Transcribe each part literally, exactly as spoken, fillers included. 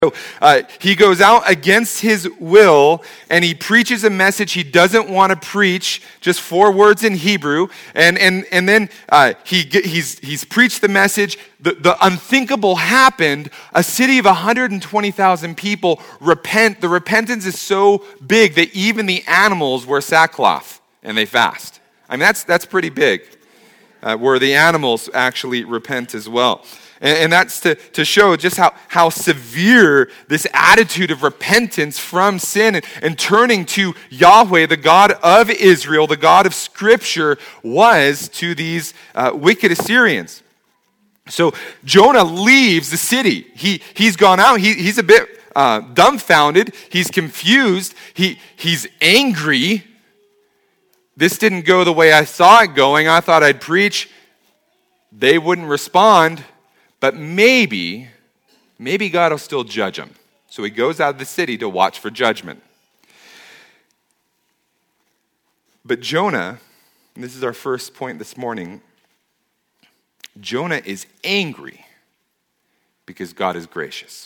So uh, he goes out against his will and he preaches a message he doesn't want to preach, just four words in Hebrew, and and and then uh, he he's he's preached the message. The, the unthinkable happened. A city of one hundred twenty thousand people repent. The repentance is so big that even the animals wear sackcloth and they fast. I mean, that's that's pretty big, uh, where the animals actually repent as well. And that's to, to show just how, how severe this attitude of repentance from sin and, and turning to Yahweh, the God of Israel, the God of Scripture, was to these uh, wicked Assyrians. So Jonah leaves the city. He, he's gone out. He, he's a bit uh, dumbfounded. He's confused. He, he's angry. This didn't go the way I saw it going. I thought I'd preach. They wouldn't respond. But maybe, maybe God will still judge him. So he goes out of the city to watch for judgment. But Jonah, and this is our first point this morning, Jonah is angry because God is gracious.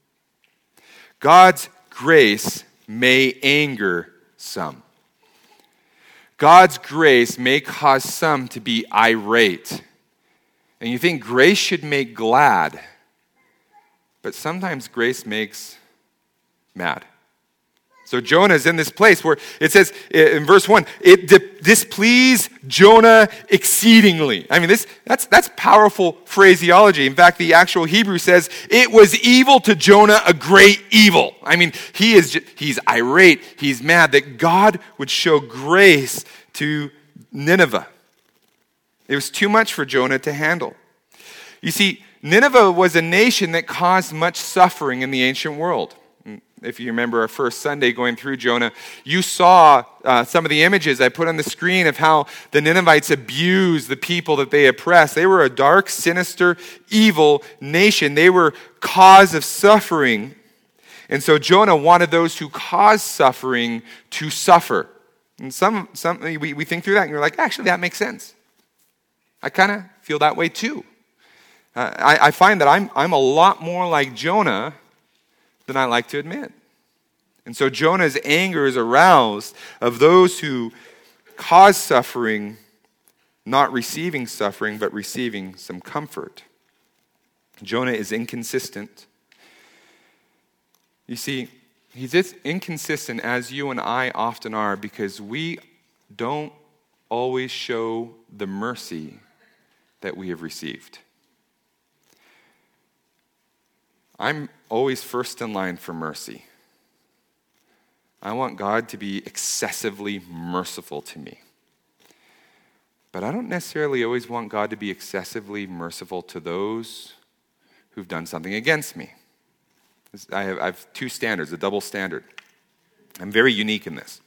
God's grace may anger some. God's grace may cause some to be irate. And you think grace should make glad, but sometimes grace makes mad. So Jonah's in this place where it says in verse one, it displeased Jonah exceedingly. I mean, this that's that's powerful phraseology. In fact, the actual Hebrew says it was evil to Jonah, a great evil. I mean, he is he's irate, he's mad that God would show grace to Nineveh. It was too much for Jonah to handle. You see, Nineveh was a nation that caused much suffering in the ancient world. If you remember our first Sunday going through Jonah, you saw uh, some of the images I put on the screen of how the Ninevites abused the people that they oppressed. They were a dark, sinister, evil nation. They were cause of suffering. And so Jonah wanted those who caused suffering to suffer. And some, some we, we think through that and you're like, actually, that makes sense. I kind of feel that way too. Uh, I, I find that I'm, I'm a lot more like Jonah than I like to admit. And so Jonah's anger is aroused of those who cause suffering, not receiving suffering, but receiving some comfort. Jonah is inconsistent. You see, he's as inconsistent as you and I often are because we don't always show the mercy that we have received. I'm always first in line for mercy. I want God to be excessively merciful to me. But I don't necessarily always want God to be excessively merciful to those who've done something against me. I have, I have two standards, a double standard. I'm very unique in this.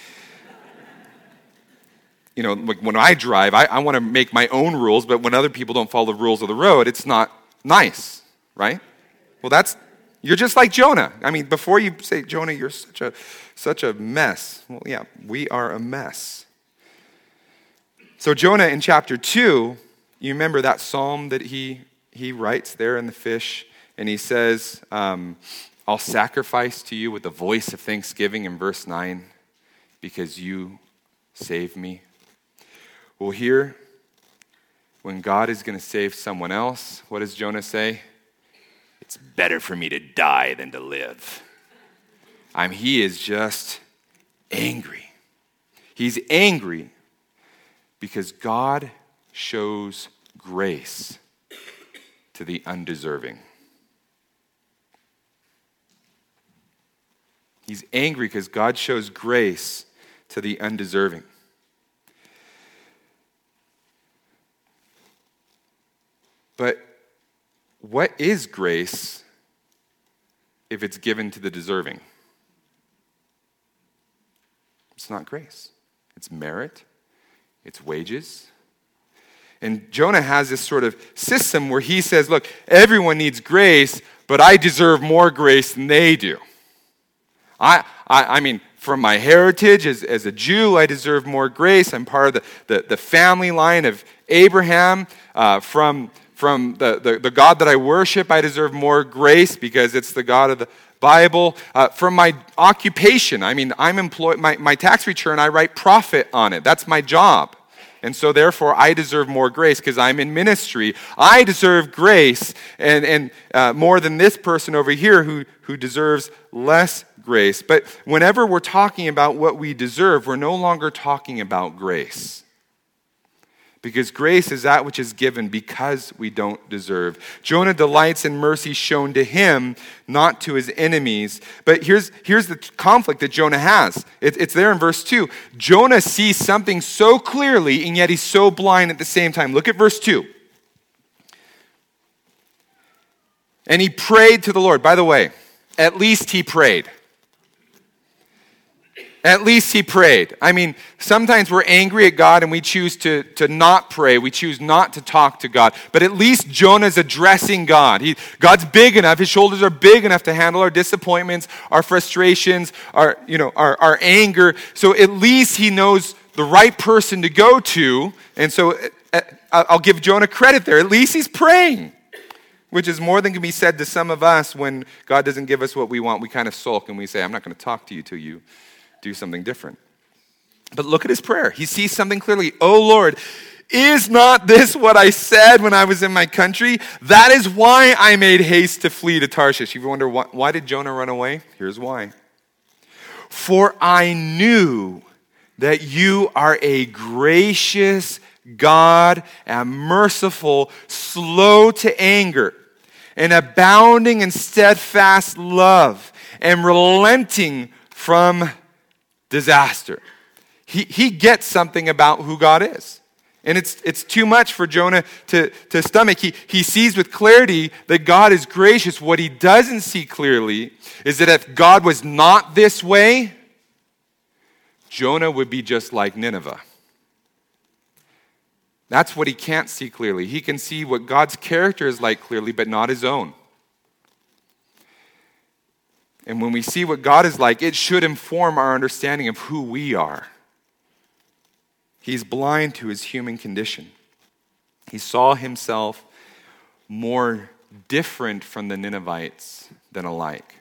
You know, like when I drive, I, I want to make my own rules, but when other people don't follow the rules of the road, it's not nice, right? Well, that's, you're just like Jonah. I mean, before you say, Jonah, you're such a such a mess. Well, yeah, we are a mess. So Jonah in chapter two, you remember that psalm that he he writes there in the fish, and he says, um, I'll sacrifice to you with the voice of thanksgiving in verse nine, because you saved me. Well, here, when God is going to save someone else, what does Jonah say? It's better for me to die than to live. I mean, he is just angry. He's angry because God shows grace to the undeserving. He's angry because God shows grace to the undeserving. But what is grace if it's given to the deserving? It's not grace. It's merit. It's wages. And Jonah has this sort of system where he says, look, everyone needs grace, but I deserve more grace than they do. I, I, I mean, from my heritage as, as a Jew, I deserve more grace. I'm part of the, the, the family line of Abraham. Uh, from from the, the, the God that I worship, I deserve more grace because it's the God of the Bible. Uh, from my occupation, I mean, I'm employed, my, my tax return, I write profit on it. That's my job. And so therefore, I deserve more grace because I'm in ministry. I deserve grace and, and uh, more than this person over here who, who deserves less grace. But whenever we're talking about what we deserve, we're no longer talking about grace. Because grace is that which is given because we don't deserve. Jonah delights in mercy shown to him, not to his enemies. But here's, here's the conflict that Jonah has. It, it's there in verse two. Jonah sees something so clearly, and yet he's so blind at the same time. Look at verse two. And he prayed to the Lord. By the way, at least he prayed. At least he prayed. I mean, sometimes we're angry at God and we choose to, to not pray. We choose not to talk to God. But at least Jonah's addressing God. He, God's big enough. His shoulders are big enough to handle our disappointments, our frustrations, our, you know, our, our anger. So at least he knows the right person to go to. And so uh, I'll give Jonah credit there. At least he's praying, which is more than can be said to some of us when God doesn't give us what we want. We kind of sulk and we say, I'm not going to talk to you till you do something different. But look at his prayer. He sees something clearly. Oh Lord, is not this what I said when I was in my country? That is why I made haste to flee to Tarshish. You wonder why, why did Jonah run away? Here's why. For I knew that you are a gracious God and merciful, slow to anger, and abounding in steadfast love, and relenting from disaster. He, he gets something about who God is. And it's it's too much for Jonah to, to stomach. He, he sees with clarity that God is gracious. What he doesn't see clearly is that if God was not this way, Jonah would be just like Nineveh. That's what he can't see clearly. He can see what God's character is like clearly, but not his own. And when we see what God is like, it should inform our understanding of who we are. He's blind to his human condition. He saw himself more different from the Ninevites than alike.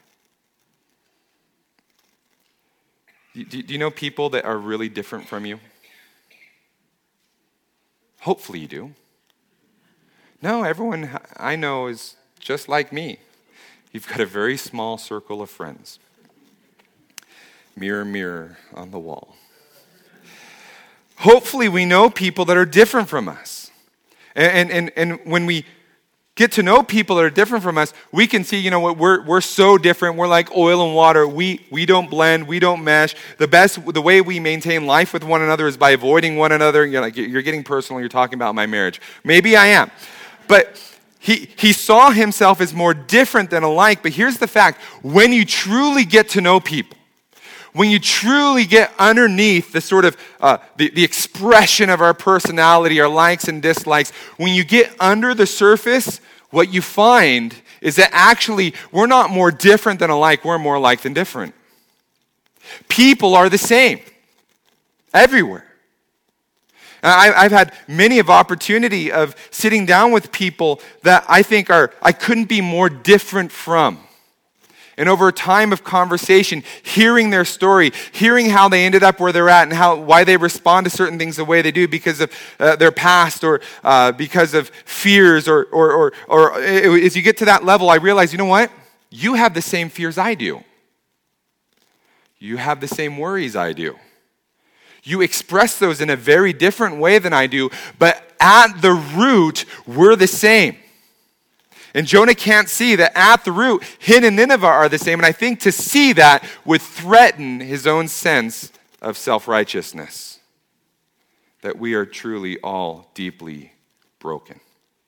Do, do you know people that are really different from you? Hopefully you do. No, everyone I know is just like me. You've got a very small circle of friends. Mirror, mirror on the wall. Hopefully we know people that are different from us. And, and, and when we get to know people that are different from us, we can see, you know what, we're, we're so different. We're like oil and water. We, we don't blend. We don't mesh. The best, the way we maintain life with one another is by avoiding one another. You're like, you're getting personal. You're talking about my marriage. Maybe I am. But He, he saw himself as more different than alike, but here's the fact. When you truly get to know people, when you truly get underneath the sort of, uh, the, the expression of our personality, our likes and dislikes, when you get under the surface, what you find is that actually we're not more different than alike, we're more alike than different. People are the same, everywhere. I've had many of opportunity of sitting down with people that I think are, I couldn't be more different from. And over a time of conversation, hearing their story, hearing how they ended up where they're at and how why they respond to certain things the way they do because of uh, their past or uh, because of fears or, or, or, or as you get to that level, I realize, you know what? You have the same fears I do. You have the same worries I do. You express those in a very different way than I do, but at the root, we're the same. And Jonah can't see that at the root, him and Nineveh are the same. And I think to see that would threaten his own sense of self-righteousness, that we are truly all deeply broken.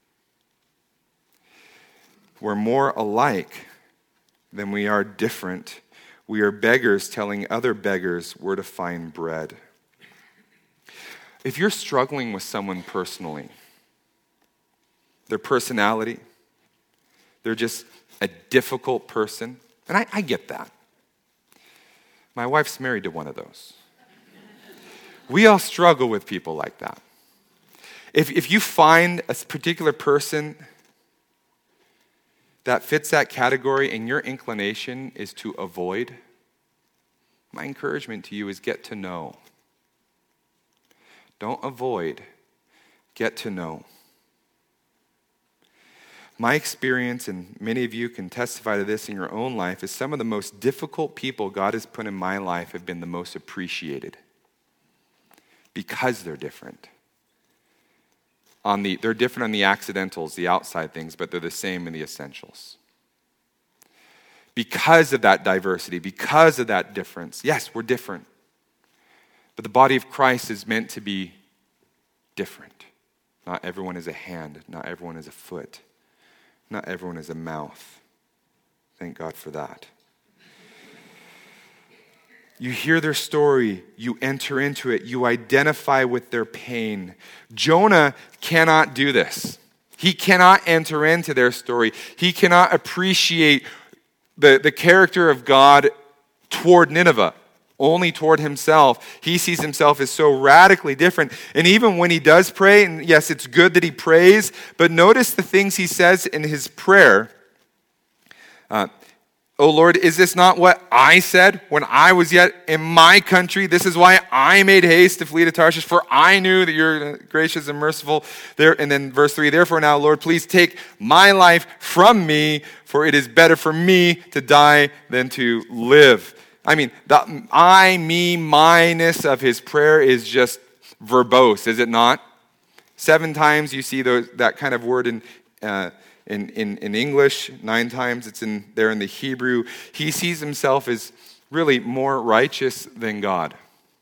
We're more alike than we are different. We are beggars telling other beggars where to find bread. If you're struggling with someone personally, their personality, they're just a difficult person, and I, I get that. My wife's married to one of those. We all struggle with people like that. If, if you find a particular person that fits that category and your inclination is to avoid, my encouragement to you is get to know. Don't avoid, get to know. My experience, and many of you can testify to this in your own life, is some of the most difficult people God has put in my life have been the most appreciated because they're different. On the, they're different on the accidentals, the outside things, but they're the same in the essentials. Because of that diversity, because of that difference, yes, we're different. But the body of Christ is meant to be different. Not everyone is a hand, not everyone is a foot. Not everyone is a mouth. Thank God for that. You hear their story, you enter into it, you identify with their pain. Jonah cannot do this. He cannot enter into their story. He cannot appreciate the, the character of God toward Nineveh, only toward himself. He sees himself as so radically different. And even when he does pray, and yes, it's good that he prays, but notice the things he says in his prayer. Uh, oh Lord, is this not what I said when I was yet in my country? This is why I made haste to flee to Tarshish, for I knew that you're gracious and merciful. There, and then verse three, therefore now, Lord, please take my life from me, for it is better for me to die than to live. I mean, the I, me, minus of his prayer is just verbose, is it not? Seven times you see those, that kind of word in, uh, in, in, in English. Nine times it's in there in the Hebrew. He sees himself as really more righteous than God.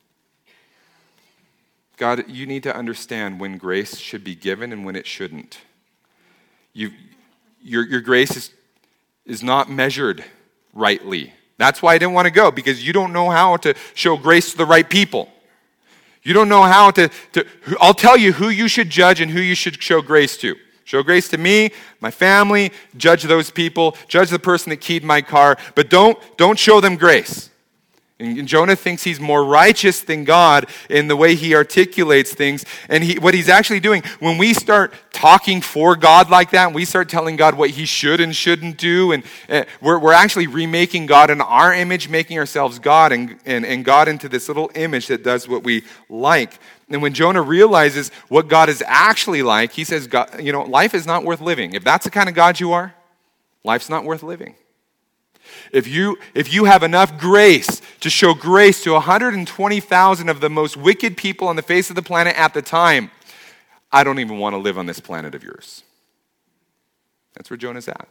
God, you need to understand when grace should be given and when it shouldn't. You, your, your grace is, is not measured rightly. That's why I didn't want to go, because you don't know how to show grace to the right people. You don't know how to, to, I'll tell you who you should judge and who you should show grace to. Show grace to me, my family, judge those people, judge the person that keyed my car, but don't, don't show them grace. And Jonah thinks he's more righteous than God in the way he articulates things. And he, what he's actually doing, when we start talking for God like that, and we start telling God what he should and shouldn't do, and uh, we're, we're actually remaking God in our image, making ourselves God, and, and, and God into this little image that does what we like. And when Jonah realizes what God is actually like, he says, God, you know, life is not worth living. If that's the kind of God you are, life's not worth living. If you, if you have enough grace to show grace to one hundred twenty thousand of the most wicked people on the face of the planet at the time, I don't even want to live on this planet of yours. That's where Jonah's at.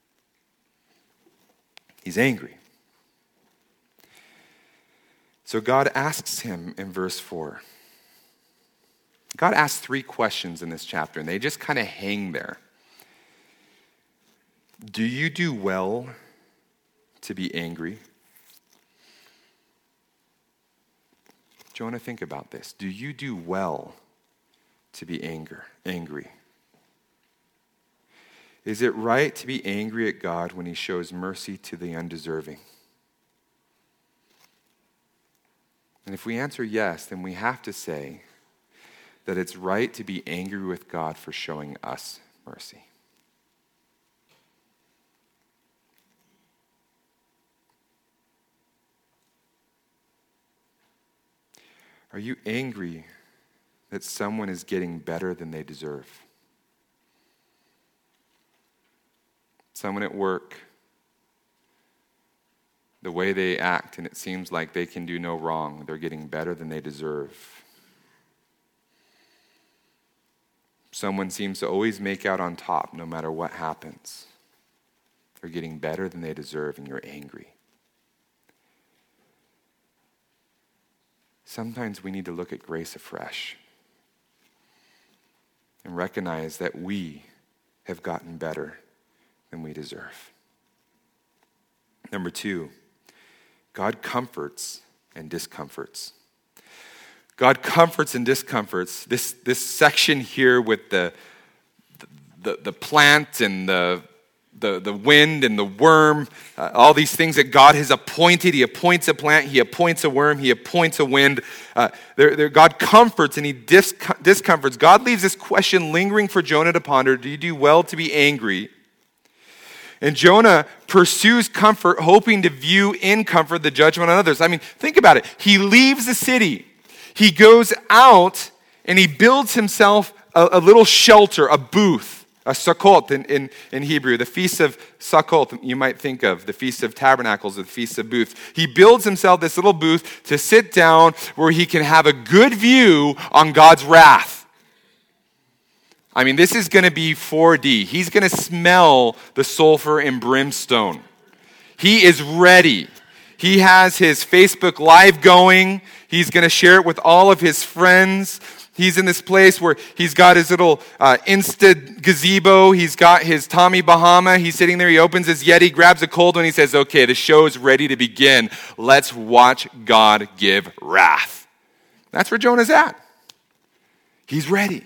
He's angry. So God asks him in verse four. God asks three questions in this chapter, and they just kind of hang there. Do you do well to be angry? Jonah, think about this. Do you do well to be anger, angry? Is it right to be angry at God when he shows mercy to the undeserving? And if we answer yes, then we have to say that it's right to be angry with God for showing us mercy. Are you angry that someone is getting better than they deserve? Someone at work, the way they act, and it seems like they can do no wrong. They're getting better than they deserve. Someone seems to always make out on top no matter what happens. They're getting better than they deserve, and you're angry. Sometimes we need to look at grace afresh and recognize that we have gotten better than we deserve. Number two, God comforts and discomforts. God comforts and discomforts. This, this section here with the, the, the plant and the The, the wind and the worm, uh, all these things that God has appointed. He appoints a plant, he appoints a worm, he appoints a wind. Uh, they're, they're, God comforts and he dis- discomforts. God leaves this question lingering for Jonah to ponder. Do you do well to be angry? And Jonah pursues comfort, hoping to view in comfort the judgment on others. I mean, think about it. He leaves the city. He goes out and he builds himself a, a little shelter, a booth, a sukkot in, in, in Hebrew. The Feast of Sukkot, you might think of, the Feast of Tabernacles, the Feast of Booths. He builds himself this little booth to sit down where he can have a good view on God's wrath. I mean, this is going to be four D. He's going to smell the sulfur and brimstone. He is ready. He has his Facebook Live going. He's going to share it with all of his friends. He's in this place where he's got his little uh, Insta gazebo. He's got his Tommy Bahama. He's sitting there. He opens his Yeti, grabs a cold one. He says, okay, the show is ready to begin. Let's watch God give wrath. That's where Jonah's at. He's ready.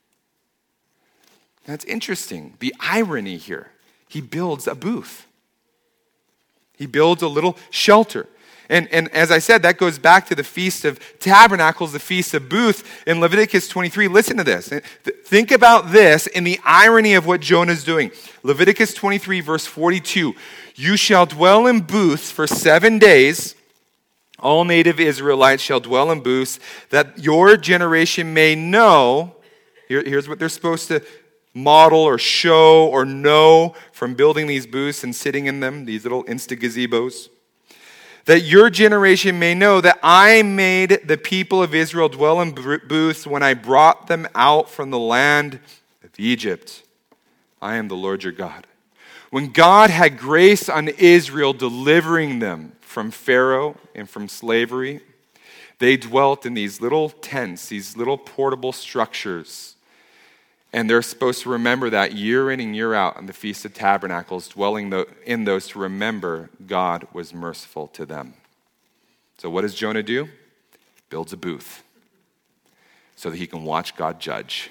That's interesting. The irony here. He builds a booth. He builds a little shelter. And, and as I said, that goes back to the Feast of Tabernacles, the Feast of Booths in Leviticus twenty-three. Listen to this. Think about this in the irony of what Jonah's doing. Leviticus twenty-three, verse forty-two. You shall dwell in booths for seven days. All native Israelites shall dwell in booths, that your generation may know. Here, here's what they're supposed to model or show or know from building these booths and sitting in them, these little Insta gazebos. That your generation may know that I made the people of Israel dwell in booths when I brought them out from the land of Egypt. I am the Lord your God. When God had grace on Israel, delivering them from Pharaoh and from slavery, they dwelt in these little tents, these little portable structures. And they're supposed to remember that year in and year out on the Feast of Tabernacles, dwelling in those to remember God was merciful to them. So what does Jonah do? Builds a booth so that he can watch God judge.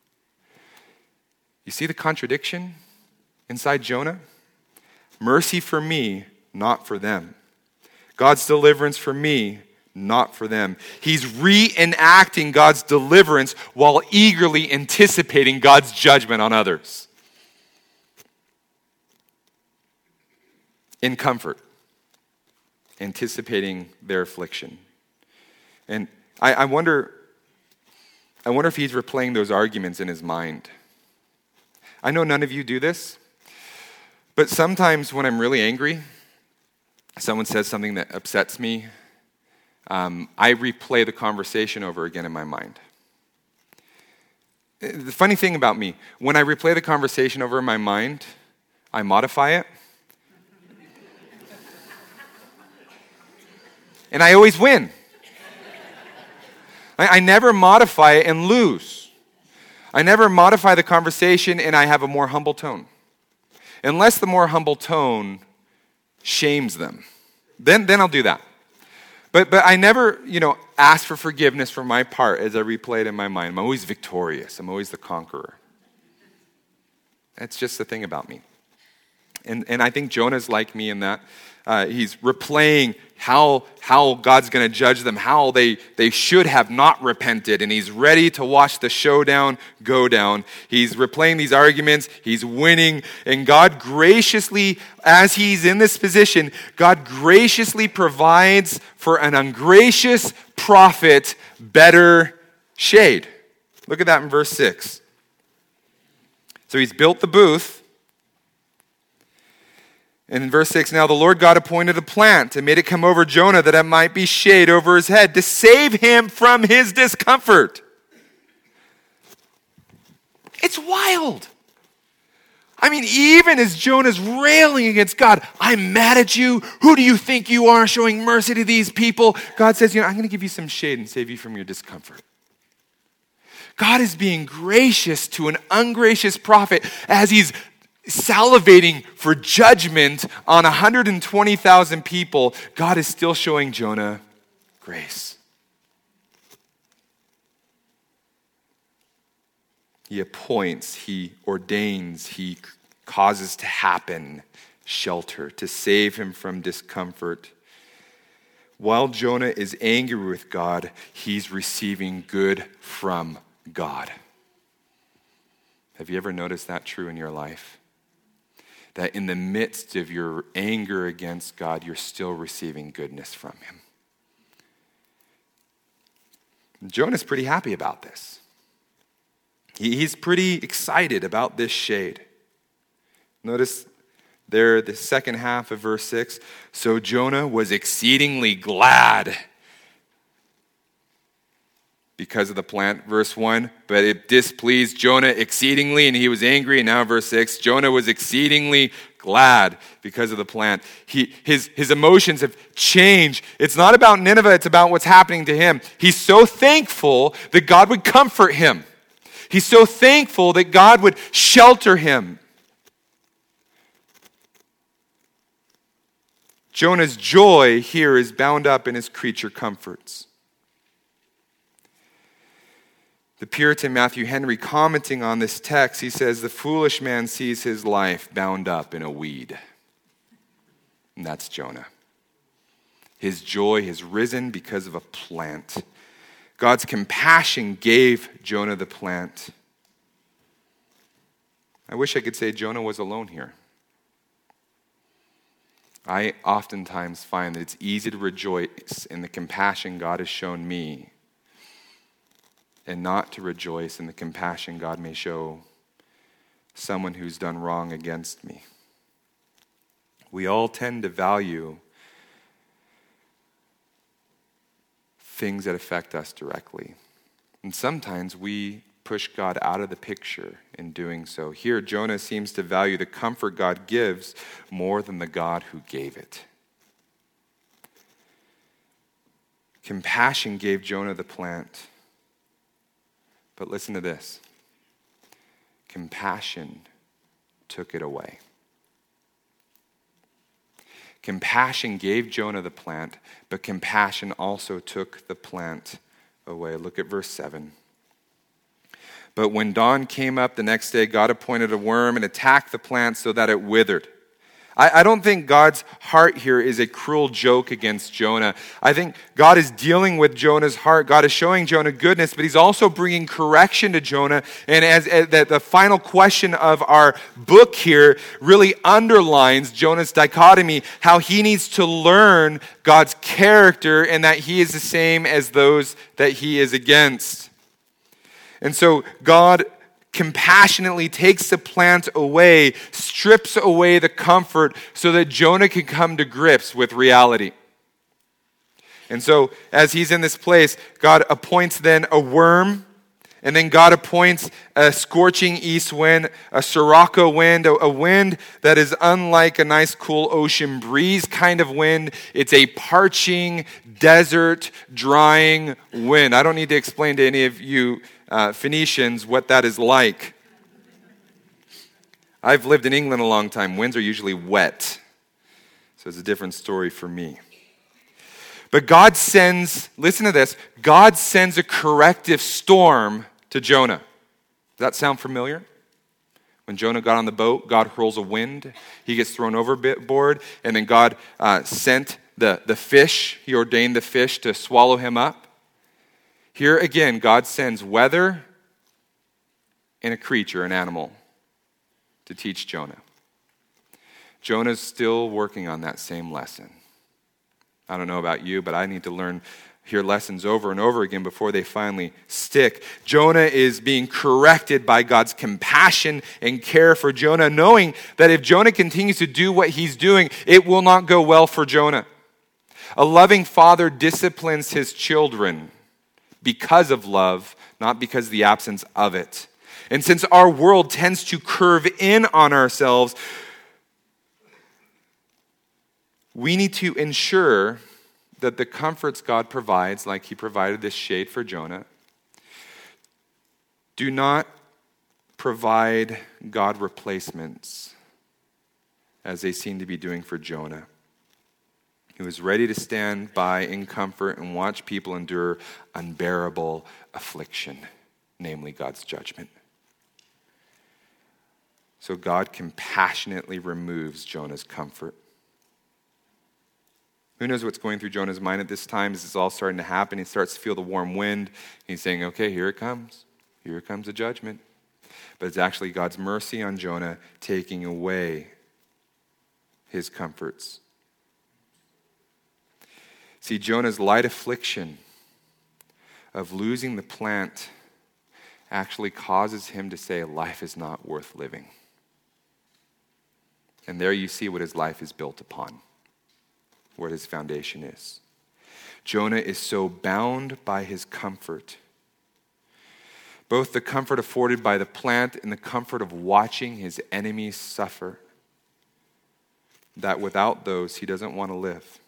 You see the contradiction inside Jonah? Mercy for me, not for them. God's deliverance for me, not for them. He's reenacting God's deliverance while eagerly anticipating God's judgment on others. In comfort, anticipating their affliction. And I, I wonder, I wonder if he's replaying those arguments in his mind. I know none of you do this, but sometimes when I'm really angry, someone says something that upsets me, Um, I replay the conversation over again in my mind. The funny thing about me, when I replay the conversation over in my mind, I modify it. And I always win. I, I never modify it and lose. I never modify the conversation and I have a more humble tone. Unless the more humble tone shames them. Then, then I'll do that. But but I never, you know, ask for forgiveness for my part as I replay it in my mind. I'm always victorious. I'm always the conqueror. That's just the thing about me. And and I think Jonah's like me in that. Uh, he's replaying how how God's going to judge them, how they, they should have not repented, and he's ready to watch the showdown go down. He's replaying these arguments, he's winning, and God graciously, as he's in this position, God graciously provides for an ungracious prophet better shade. Look at that in verse six. So he's built the booth. And in verse six, now the Lord God appointed a plant and made it come over Jonah that it might be shade over his head to save him from his discomfort. It's wild. I mean, even as Jonah's railing against God, I'm mad at you. Who do you think you are showing mercy to these people? God says, you know, I'm going to give you some shade and save you from your discomfort. God is being gracious to an ungracious prophet as he's salivating for judgment on one hundred twenty thousand people. God is still showing Jonah grace. He appoints, he ordains, he causes to happen shelter to save him from discomfort. While Jonah is angry with God, he's receiving good from God. Have you ever noticed that true in your life? that in the midst of your anger against God, you're still receiving goodness from him. Jonah's pretty happy about this. He's pretty excited about this shade. Notice there, the second half of verse six. So Jonah was exceedingly glad because of the plant. Verse one, but it displeased Jonah exceedingly, and he was angry. And now verse six, Jonah was exceedingly glad because of the plant. He, his, his emotions have changed. It's not about Nineveh, it's about what's happening to him. He's so thankful that God would comfort him. He's so thankful that God would shelter him. Jonah's joy here is bound up in his creature comforts. The Puritan Matthew Henry, commenting on this text, he says, the foolish man sees his life bound up in a weed. And that's Jonah. His joy has risen because of a plant. God's compassion gave Jonah the plant. I wish I could say Jonah was alone here. I oftentimes find that it's easy to rejoice in the compassion God has shown me and not to rejoice in the compassion God may show someone who's done wrong against me. We all tend to value things that affect us directly. And sometimes we push God out of the picture in doing so. Here, Jonah seems to value the comfort God gives more than the God who gave it. Compassion gave Jonah the plant. But listen to this. Compassion took it away. Compassion gave Jonah the plant, but compassion also took the plant away. Look at verse seven. But when dawn came up the next day, God appointed a worm and attacked the plant so that it withered. I, I don't think God's heart here is a cruel joke against Jonah. I think God is dealing with Jonah's heart. God is showing Jonah goodness, but he's also bringing correction to Jonah. And as, as the, the final question of our book here really underlines Jonah's dichotomy, how he needs to learn God's character and that he is the same as those that he is against. And so God compassionately takes the plant away, strips away the comfort so that Jonah can come to grips with reality. And so as he's in this place, God appoints then a worm, and then God appoints a scorching east wind, a sirocco wind, a, a wind that is unlike a nice cool ocean breeze kind of wind. It's a parching, desert, drying wind. I don't need to explain to any of you Uh, Phoenicians what that is like. I've lived in England a long time. Winds are usually wet. So it's a different story for me. But God sends, listen to this, God sends a corrective storm to Jonah. Does that sound familiar? When Jonah got on the boat, God hurls a wind. He gets thrown overboard. And then God uh, sent the, the fish. He ordained the fish to swallow him up. Here again, God sends weather and a creature, an animal, to teach Jonah. Jonah's still working on that same lesson. I don't know about you, but I need to learn, hear lessons over and over again before they finally stick. Jonah is being corrected by God's compassion and care for Jonah, knowing that if Jonah continues to do what he's doing, it will not go well for Jonah. A loving father disciplines his children because of love, not because of the absence of it. And since our world tends to curve in on ourselves, we need to ensure that the comforts God provides, like he provided this shade for Jonah, do not provide God replacements as they seem to be doing for Jonah. He was ready to stand by in comfort and watch people endure unbearable affliction, namely God's judgment. So God compassionately removes Jonah's comfort. Who knows what's going through Jonah's mind at this time as it's all starting to happen? He starts to feel the warm wind. He's saying, okay, here it comes. Here comes the judgment. But it's actually God's mercy on Jonah taking away his comforts. See, Jonah's light affliction of losing the plant actually causes him to say life is not worth living. And there you see what his life is built upon, where his foundation is. Jonah is so bound by his comfort, both the comfort afforded by the plant and the comfort of watching his enemies suffer, that without those he doesn't want to live.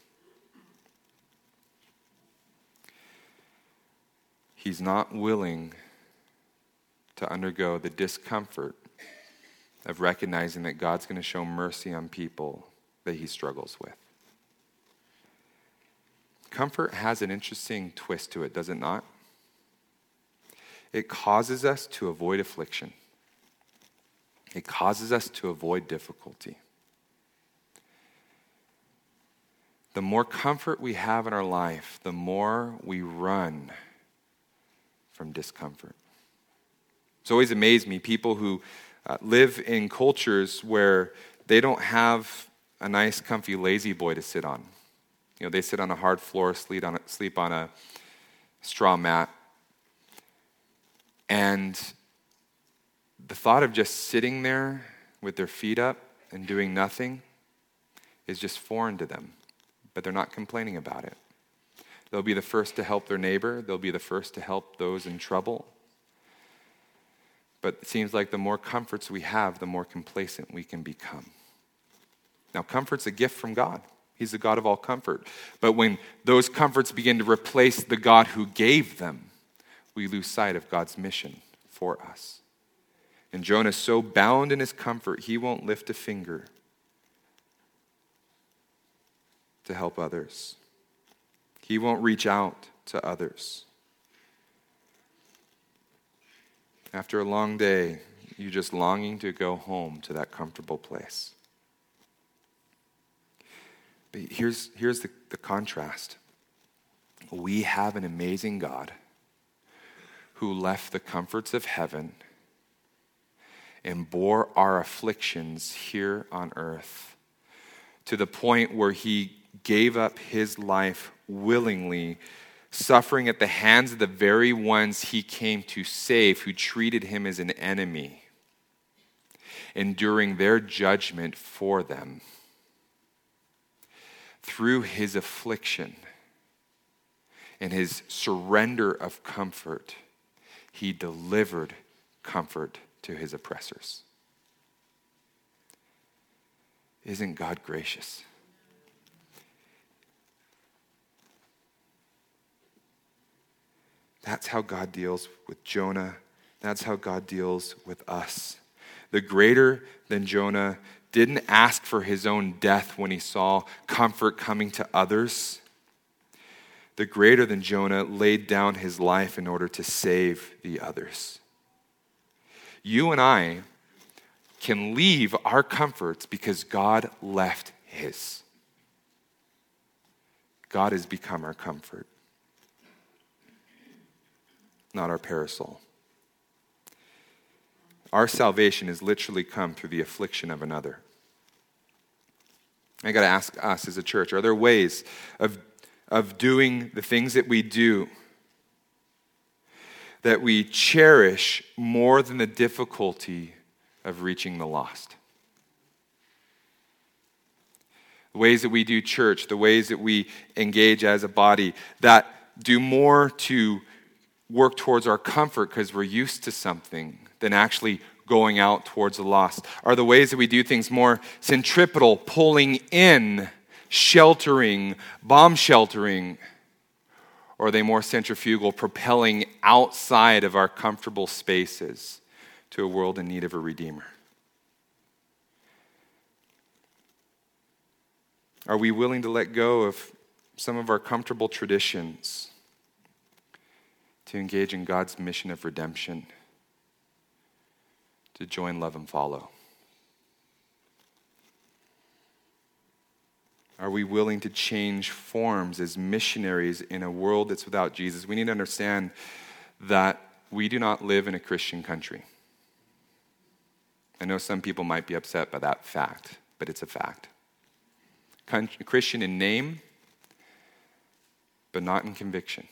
He's not willing to undergo the discomfort of recognizing that God's going to show mercy on people that he struggles with. Comfort has an interesting twist to it, does it not? It causes us to avoid affliction. It causes us to avoid difficulty. The more comfort we have in our life, the more we run from discomfort. It's always amazed me, people who uh, live in cultures where they don't have a nice, comfy, lazy boy to sit on. You know, they sit on a hard floor, sleep on a, sleep on a straw mat. And the thought of just sitting there with their feet up and doing nothing is just foreign to them. But they're not complaining about it. They'll be the first to help their neighbor. They'll be the first to help those in trouble. But it seems like the more comforts we have, the more complacent we can become. Now, comfort's a gift from God. He's the God of all comfort. But when those comforts begin to replace the God who gave them, we lose sight of God's mission for us. And Jonah's so bound in his comfort, he won't lift a finger to help others. He won't reach out to others. After a long day, you're just longing to go home to that comfortable place. But here's, here's the, the contrast. We have an amazing God who left the comforts of heaven and bore our afflictions here on earth to the point where he gave up his life willingly, suffering at the hands of the very ones he came to save, who treated him as an enemy, enduring their judgment for them. Through his affliction and his surrender of comfort, he delivered comfort to his oppressors. Isn't God gracious? That's how God deals with Jonah. That's how God deals with us. The greater than Jonah didn't ask for his own death when he saw comfort coming to others. The greater than Jonah laid down his life in order to save the others. You and I can leave our comforts because God left his. God has become our comfort, not our parasol. Our salvation has literally come through the affliction of another. I got to ask us as a church, are there ways of, of doing the things that we do that we cherish more than the difficulty of reaching the lost? The ways that we do church, the ways that we engage as a body, that do more to work towards our comfort because we're used to something than actually going out towards the lost, are the ways that we do things more centripetal, pulling in, sheltering, bomb sheltering, or are they more centrifugal, propelling outside of our comfortable spaces to a world in need of a Redeemer? Are we willing to let go of some of our comfortable traditions to engage in God's mission of redemption, to join, love, and follow? Are we willing to change forms as missionaries in a world that's without Jesus? We need to understand that we do not live in a Christian country. I know some people might be upset by that fact, but it's a fact. Christian in name, but not in conviction.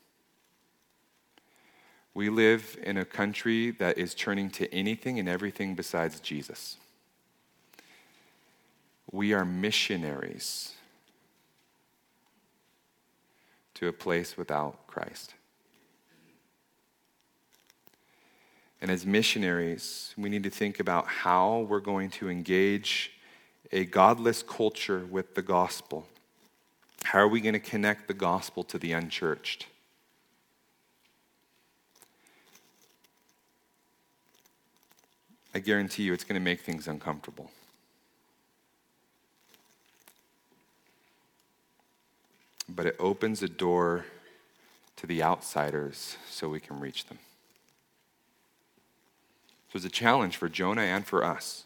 We live in a country that is turning to anything and everything besides Jesus. We are missionaries to a place without Christ. And as missionaries, we need to think about how we're going to engage a godless culture with the gospel. How are we going to connect the gospel to the unchurched? I guarantee you it's going to make things uncomfortable. But it opens a door to the outsiders so we can reach them. So it's a challenge for Jonah and for us.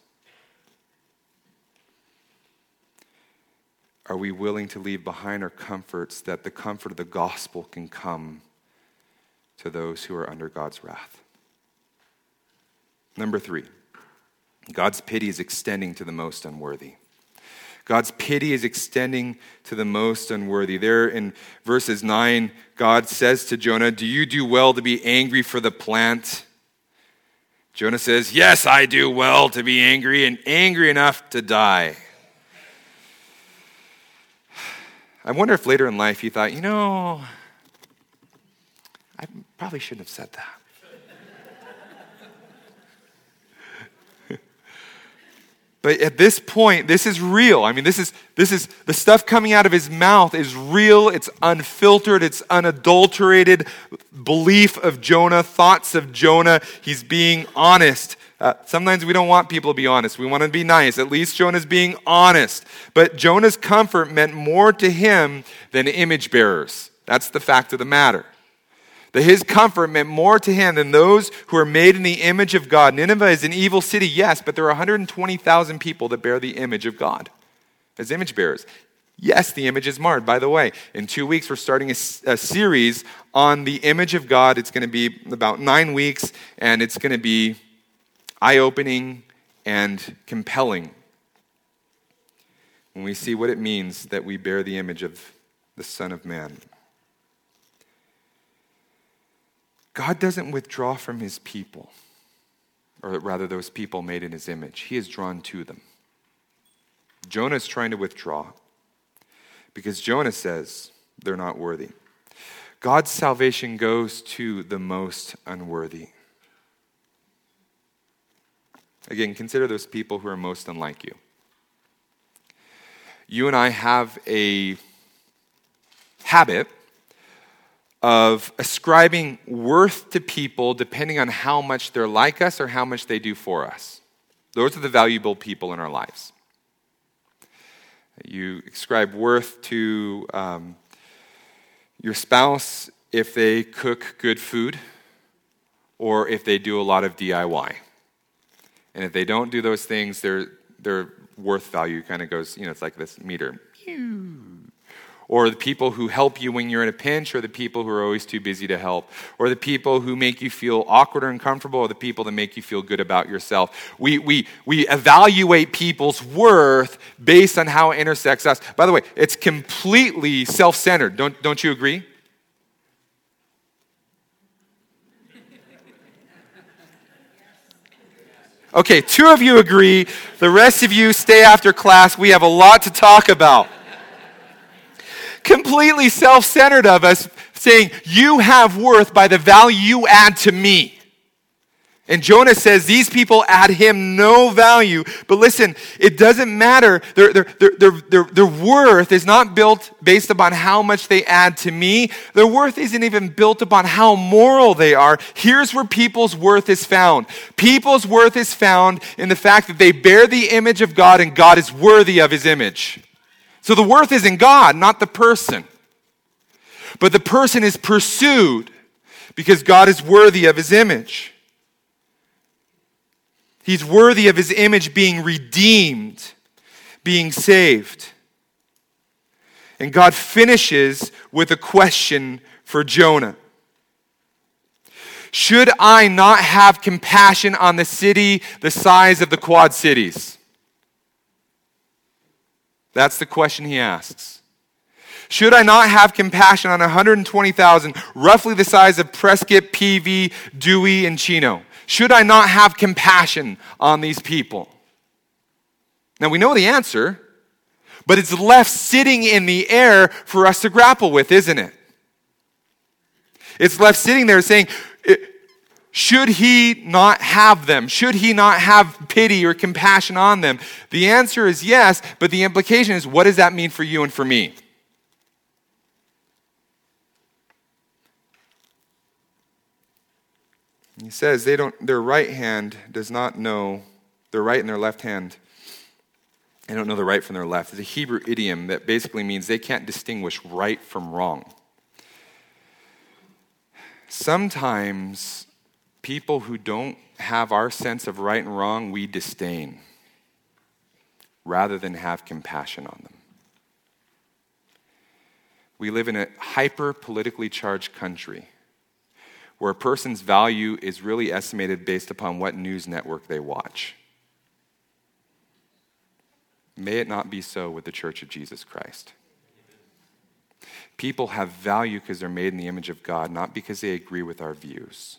Are we willing to leave behind our comforts that the comfort of the gospel can come to those who are under God's wrath? Number three, God's pity is extending to the most unworthy. God's pity is extending to the most unworthy. There in verses nine, God says to Jonah, "Do you do well to be angry for the plant?" Jonah says, "Yes, I do well to be angry, and angry enough to die." I wonder if later in life he thought, you know, I probably shouldn't have said that. But at this point, this is real. I mean, this is this is the stuff coming out of his mouth is real. It's unfiltered. It's unadulterated belief of Jonah, thoughts of Jonah. He's being honest. Uh, sometimes we don't want people to be honest. We want to be nice. At least Jonah's being honest. But Jonah's comfort meant more to him than image bearers. That's the fact of the matter. That his comfort meant more to him than those who are made in the image of God. Nineveh is an evil city, yes, but there are one hundred twenty thousand people that bear the image of God as image bearers. Yes, the image is marred. By the way, in two weeks, we're starting a, a series on the image of God. It's going to be about nine weeks, and it's going to be eye-opening and compelling when we see what it means that we bear the image of the Son of Man. God doesn't withdraw from his people, or rather those people made in his image. He is drawn to them. Jonah is trying to withdraw because Jonah says they're not worthy. God's salvation goes to the most unworthy. Again, consider those people who are most unlike you. You and I have a habit of ascribing worth to people depending on how much they're like us or how much they do for us. Those are the valuable people in our lives. You ascribe worth to um, your spouse if they cook good food or if they do a lot of D I Y. And if they don't do those things, their their worth value kind of goes, you know, it's like this meter. Or the people who help you when you're in a pinch, or the people who are always too busy to help, or the people who make you feel awkward or uncomfortable, or the people that make you feel good about yourself. We we we evaluate people's worth based on how it intersects us. By the way, it's completely self-centered. Don't don't you agree? Okay, two of you agree. The rest of you stay after class. We have a lot to talk about. Completely self-centered of us, saying, you have worth by the value you add to me. And Jonah says these people add him no value. But listen, it doesn't matter. Their, their, their, their, their, their worth is not built based upon how much they add to me. Their worth isn't even built upon how moral they are. Here's where people's worth is found. People's worth is found in the fact that they bear the image of God and God is worthy of his image. So the worth is in God, not the person. But the person is pursued because God is worthy of his image. He's worthy of his image being redeemed, being saved. And God finishes with a question for Jonah. Should I not have compassion on the city the size of the Quad Cities? That's the question he asks. Should I not have compassion on one hundred twenty thousand, roughly the size of Prescott, Peavey, Dewey, and Chino? Should I not have compassion on these people? Now we know the answer, but it's left sitting in the air for us to grapple with, isn't it? It's left sitting there saying, should he not have them? Should he not have pity or compassion on them? The answer is yes, but the implication is, what does that mean for you and for me? He says they don't. Their right hand does not know their right and their left hand. They don't know the right from their left. It's a Hebrew idiom that basically means they can't distinguish right from wrong. Sometimes people who don't have our sense of right and wrong, we disdain rather than have compassion on them. We live in a hyper-politically charged country where a person's value is really estimated based upon what news network they watch. May it not be so with the Church of Jesus Christ. People have value because they're made in the image of God, not because they agree with our views.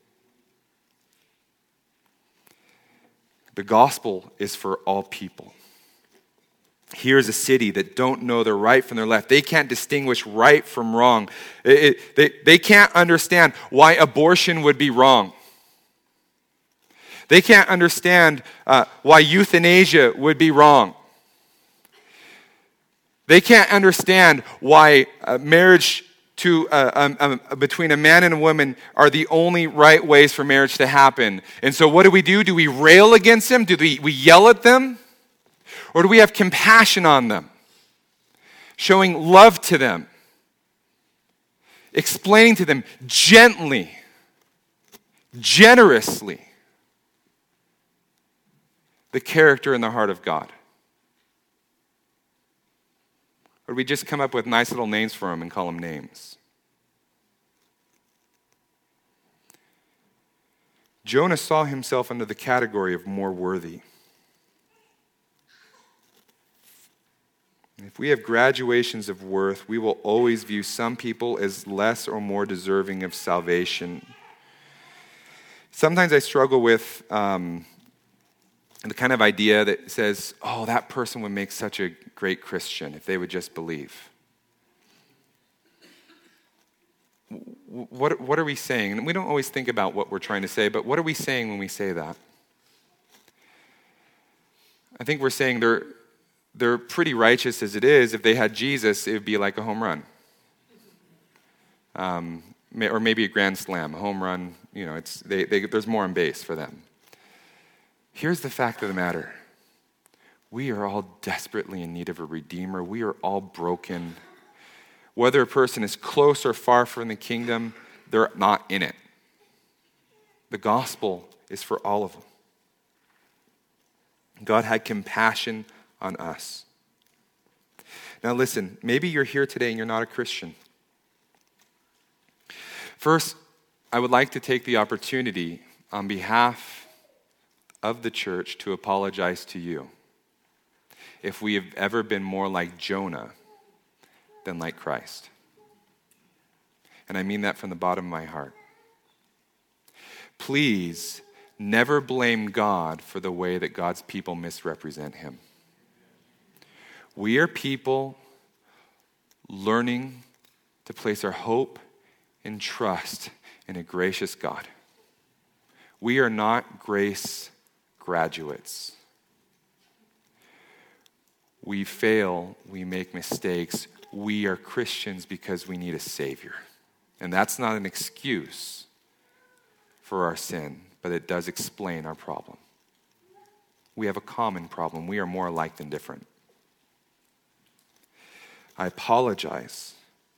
The gospel is for all people. Here's a city that don't know their right from their left. They can't distinguish right from wrong. It, it, they, they can't understand why abortion would be wrong. They can't understand uh, why euthanasia would be wrong. They can't understand why uh, marriage to uh, um, um, between a man and a woman are the only right ways for marriage to happen. And so what do we do? Do we rail against them? Do we, we yell at them? Or do we have compassion on them? Showing love to them. Explaining to them gently, generously, the character and the heart of God. Or do we just come up with nice little names for them and call them names? Jonah saw himself under the category of more worthy. If we have graduations of worth, we will always view some people as less or more deserving of salvation. Sometimes I struggle with um, the kind of idea that says, oh, that person would make such a great Christian if they would just believe. What, what are we saying? And we don't always think about what we're trying to say, but what are we saying when we say that? I think we're saying they're They're pretty righteous as it is. If they had Jesus, it would be like a home run. Um, or maybe a grand slam, a home run. You know, it's they, they, there's more on base for them. Here's the fact of the matter. We are all desperately in need of a Redeemer. We are all broken. Whether a person is close or far from the kingdom, they're not in it. The gospel is for all of them. God had compassion on us. Now listen, maybe you're here today and you're not a Christian. First, I would like to take the opportunity on behalf of the church to apologize to you if we have ever been more like Jonah than like Christ. And I mean that from the bottom of my heart. Please never blame God for the way that God's people misrepresent him. We are people learning to place our hope and trust in a gracious God. We are not grace graduates. We fail, we make mistakes. We are Christians because we need a Savior. And that's not an excuse for our sin, but it does explain our problem. We have a common problem. We are more alike than different. I apologize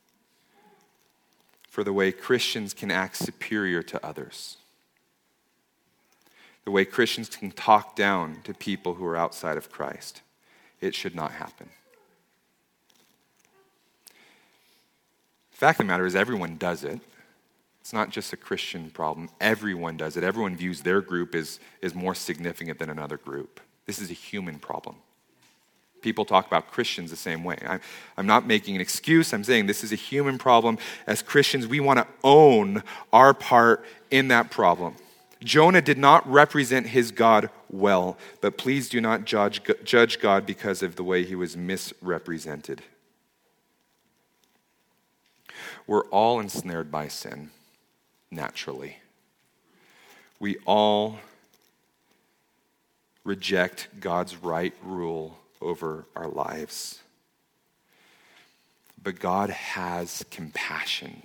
for the way Christians can act superior to others. The way Christians can talk down to people who are outside of Christ. It should not happen. The fact of the matter is everyone does it. It's not just a Christian problem. Everyone does it. Everyone views their group as, as more significant than another group. This is a human problem. People talk about Christians the same way. I'm, I'm not making an excuse. I'm saying this is a human problem. As Christians, we want to own our part in that problem. Jonah did not represent his God well, but please do not judge, judge God because of the way he was misrepresented. We're all ensnared by sin, naturally. We all reject God's right rule over our lives. But God has compassion.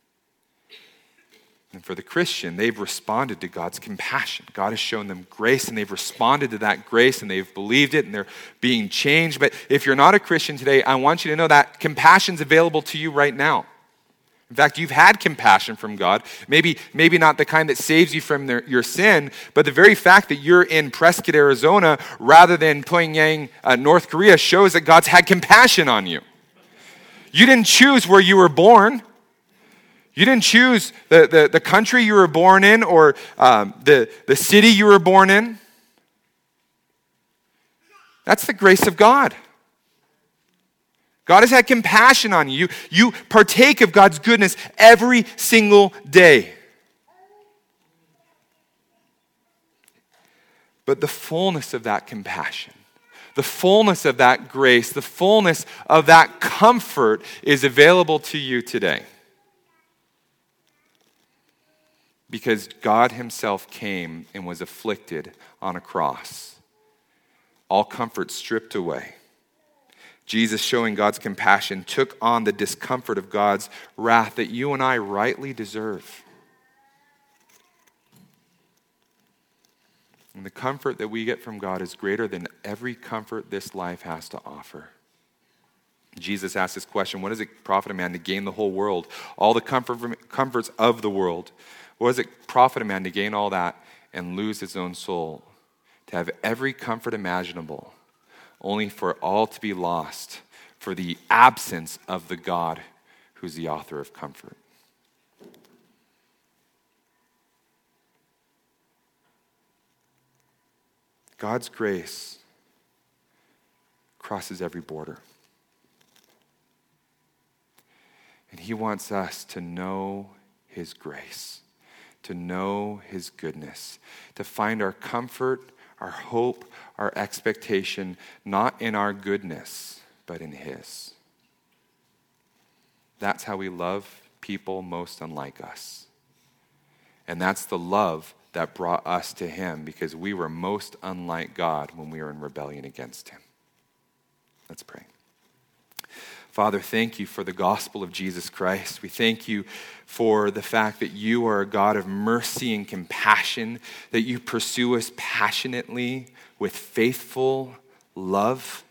And for the Christian, they've responded to God's compassion. God has shown them grace, and they've responded to that grace, and they've believed it, and they're being changed. But if you're not a Christian today, I want you to know that compassion's available to you right now. In fact, you've had compassion from God. Maybe, maybe not the kind that saves you from their, your sin, but the very fact that you're in Prescott, Arizona, rather than Pyongyang, uh, North Korea, shows that God's had compassion on you. You didn't choose where you were born. You didn't choose the, the, the country you were born in or um, the, the city you were born in. That's the grace of God. God has had compassion on you. You partake of God's goodness every single day. But the fullness of that compassion, the fullness of that grace, the fullness of that comfort is available to you today. Because God himself came and was afflicted on a cross. All comfort stripped away. Jesus, showing God's compassion, took on the discomfort of God's wrath that you and I rightly deserve. And the comfort that we get from God is greater than every comfort this life has to offer. Jesus asked this question, what does it profit a man to gain the whole world, all the comfort, comforts of the world? What does it profit a man to gain all that and lose his own soul? To have every comfort imaginable, only for all to be lost, for the absence of the God who's the author of comfort. God's grace crosses every border. And he wants us to know his grace, to know his goodness, to find our comfort, our hope, our expectation, not in our goodness, but in his. That's how we love people most unlike us. And that's the love that brought us to him, because we were most unlike God when we were in rebellion against him. Let's pray. Father, thank you for the gospel of Jesus Christ. We thank you for the fact that you are a God of mercy and compassion, that you pursue us passionately with faithful love,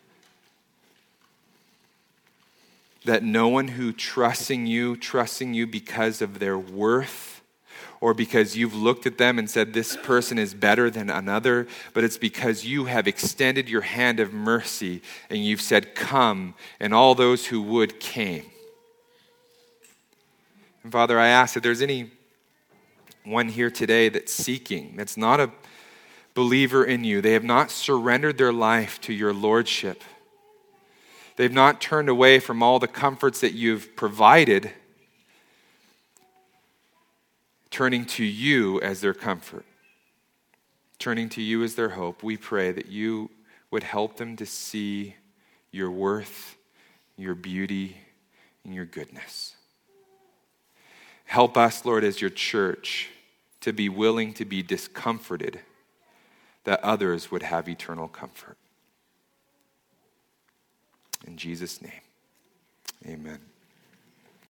that no one who trusting you, trusting you because of their worth, or because you've looked at them and said, this person is better than another, but it's because you have extended your hand of mercy and you've said, come, and all those who would came. And Father, I ask that there's anyone here today that's seeking, that's not a believer in you. They have not surrendered their life to your lordship. They've not turned away from all the comforts that you've provided, turning to you as their comfort, turning to you as their hope. We pray that you would help them to see your worth, your beauty, and your goodness. Help us, Lord, as your church, to be willing to be discomforted, that others would have eternal comfort. In Jesus' name, amen.